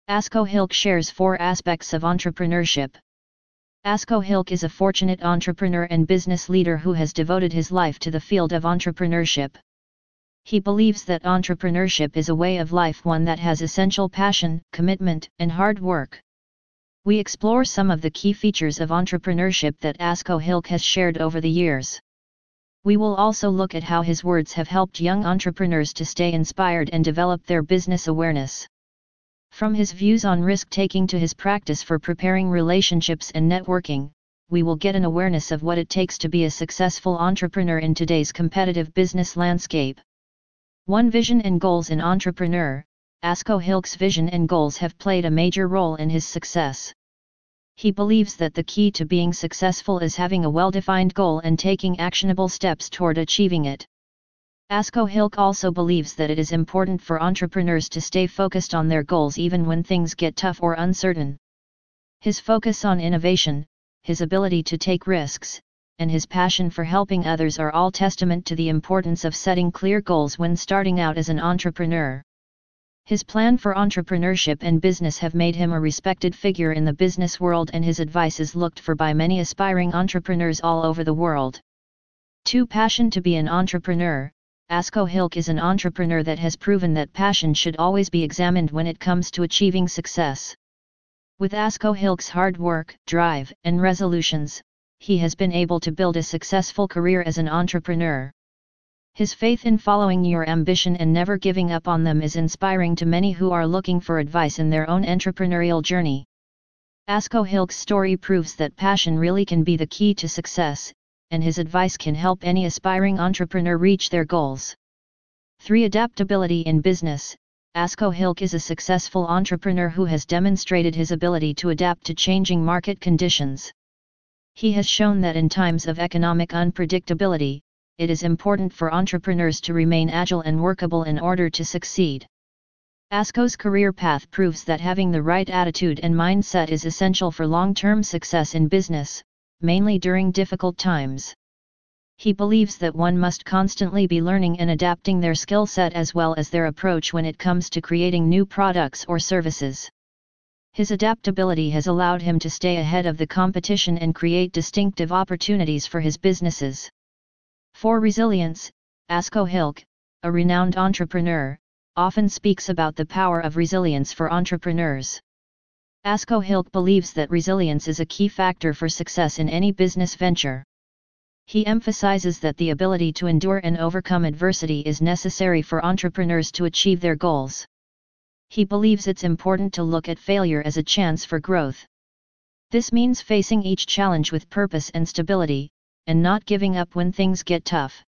Asko Hilk shares 4 aspects of entrepreneurship. Asko Hilk is a fortunate entrepreneur and business leader who has devoted his life to the field of entrepreneurship. He believes that entrepreneurship is a way of life, one that has essential passion, commitment, and hard work. We explore some of the key features of entrepreneurship that Asko Hilk has shared over the years. We will also look at how his words have helped young entrepreneurs to stay inspired and develop their business awareness. From his views on risk-taking to his practice for preparing relationships and networking, we will get an awareness of what it takes to be a successful entrepreneur in today's competitive business landscape. 1. Vision and goals. In entrepreneur, Asko Hilk's vision and goals have played a major role in his success. He believes that the key to being successful is having a well-defined goal and taking actionable steps toward achieving it. Asko Hilk also believes that it is important for entrepreneurs to stay focused on their goals even when things get tough or uncertain. His focus on innovation, his ability to take risks, and his passion for helping others are all testament to the importance of setting clear goals when starting out as an entrepreneur. His plan for entrepreneurship and business have made him a respected figure in the business world, and his advice is looked for by many aspiring entrepreneurs all over the world. 2. Passion. To be an entrepreneur, Asko Hilk is an entrepreneur that has proven that passion should always be examined when it comes to achieving success. With Asko Hilk's hard work, drive, and resolutions, he has been able to build a successful career as an entrepreneur. His faith in following your ambition and never giving up on them is inspiring to many who are looking for advice in their own entrepreneurial journey. Asko Hilk's story proves that passion really can be the key to success, and his advice can help any aspiring entrepreneur reach their goals. 3. Adaptability. In business, Asko Hilk is a successful entrepreneur who has demonstrated his ability to adapt to changing market conditions. He has shown that in times of economic unpredictability, it is important for entrepreneurs to remain agile and workable in order to succeed. Asko's career path proves that having the right attitude and mindset is essential for long-term success in business, mainly during difficult times. He believes that one must constantly be learning and adapting their skill set as well as their approach when it comes to creating new products or services. His adaptability has allowed him to stay ahead of the competition and create distinctive opportunities for his businesses. 4. Resilience. Asko Hilk, a renowned entrepreneur, often speaks about the power of resilience for entrepreneurs. Asko Hilk believes that resilience is a key factor for success in any business venture. He emphasizes that the ability to endure and overcome adversity is necessary for entrepreneurs to achieve their goals. He believes it's important to look at failure as a chance for growth. This means facing each challenge with purpose and stability, and not giving up when things get tough.